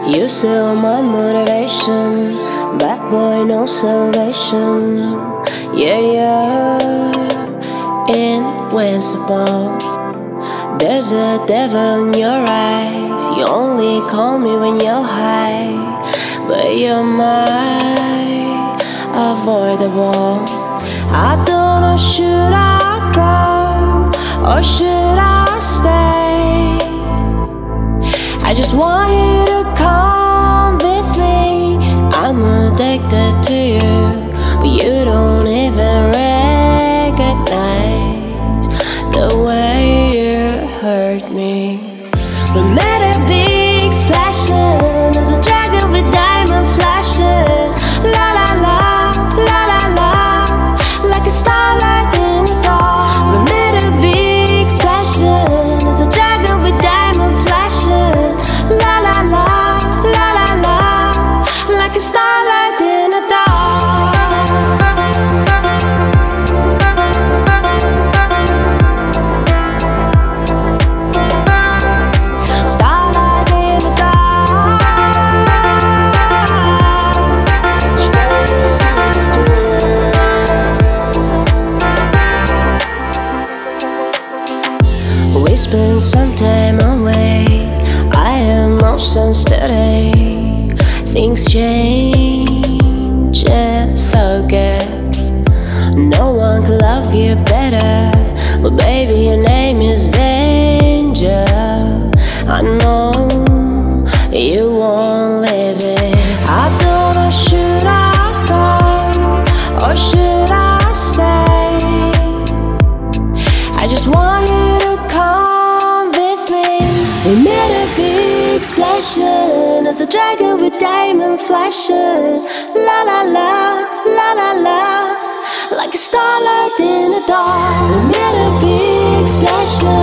You still my motivation, bad boy no salvation. Yeah, you're invincible. There's a devil in your eyes. You only call me when you're high, but you're my avoidable. I don't know, should I go or should I stay? I just want you to come with me. I'm addicted to you, but you don't even recognize the way you hurt me. We made a big splashing, there's a dragon with diamond flashing. La la la, la la la, like a starlight in the dark. We made a big splashing, there's a dragon with diamond flashing. La la la, la la la, like a starlight in the dark. Starlight in the dark. We spent some time away. I am emotions today. Things change and forget. No one could love you better, but baby, your name is danger. I know you won't live it. I don't know, should I go or should I stay? I just want you to come with me. We made a big splashing, as a dragon with diamond flashing. La la la, la la la, like a starlight in the dark. We made a big splashing.